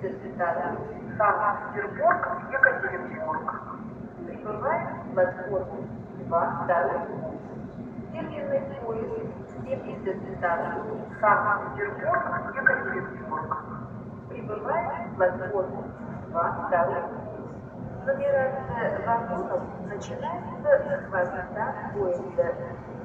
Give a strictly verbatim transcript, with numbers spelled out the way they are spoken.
цитата. Санкт-Петербург, Екатеринбург. Прибывает в платформу два, второй путь. Фирменный поезд семьдесят цитата. Санкт-Петербург, Екатеринбург. Прибывает в платформу два, второй путь. Нумерация вагонов начинается с хвоста поезда.